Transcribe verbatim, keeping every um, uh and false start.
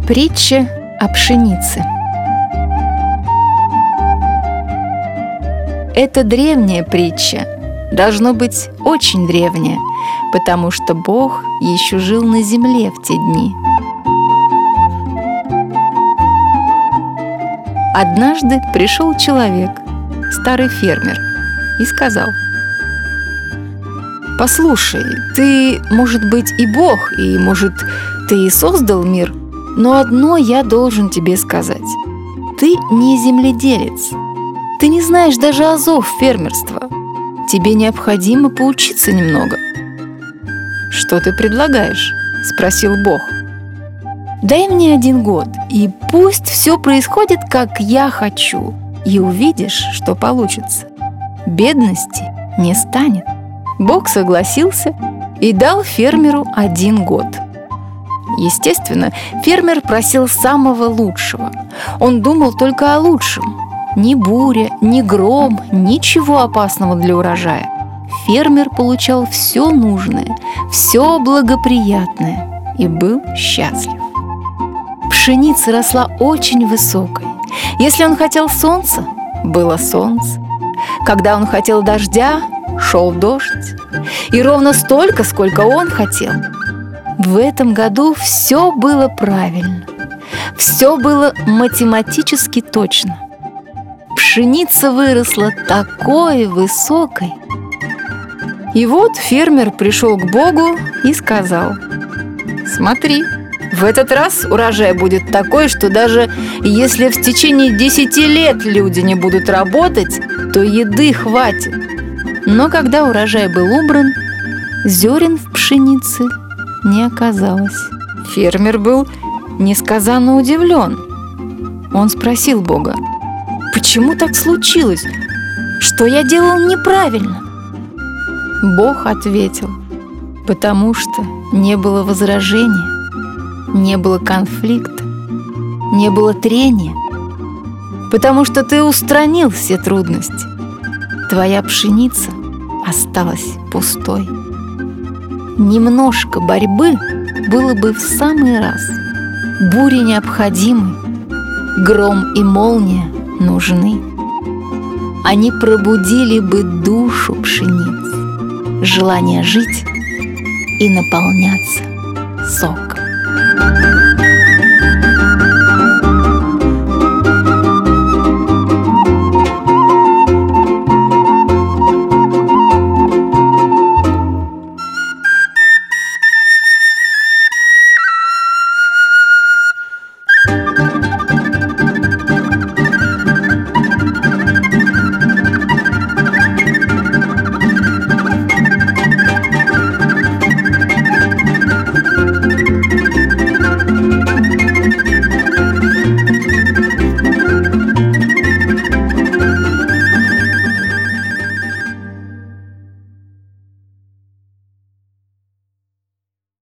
Притча о пшенице. Это древняя притча, должно быть очень древняя, потому что Бог еще жил на земле в те дни. Однажды пришел человек, старый фермер, и сказал: «Послушай, ты, может быть, и Бог, и, может, ты и создал мир, но одно я должен тебе сказать. Ты не земледелец. Ты не знаешь даже азов фермерства. Тебе необходимо поучиться немного». «Что ты предлагаешь?» – спросил Бог. «Дай мне один год, и пусть все происходит, как я хочу, и увидишь, что получится. Бедности не станет». Бог согласился и дал фермеру один год. Естественно, фермер просил самого лучшего. Он думал только о лучшем. Ни буря, ни гром, ничего опасного для урожая. Фермер получал все нужное, все благоприятное и был счастлив. Пшеница росла очень высокой. Если он хотел солнца, было солнце. Когда он хотел дождя, шел дождь. И ровно столько, сколько он хотел. В этом году все было правильно. Все было математически точно. Пшеница выросла такой высокой. И вот фермер пришел к Богу и сказал: «Смотри, в этот раз урожай будет такой, что даже если в течение десяти лет люди не будут работать, то еды хватит». Но когда урожай был убран, зерен в пшенице не оказалось. Фермер был несказанно удивлен. Он спросил Бога: «Почему так случилось? Что я делал неправильно?» Бог ответил: «Потому что не было возражения, не было конфликта, не было трения, потому что ты устранил все трудности. Твоя пшеница осталась пустой. Немножко борьбы было бы в самый раз. Бури необходимы, гром и молния нужны. Они пробудили бы душу пшеницы, желание жить и наполняться соком».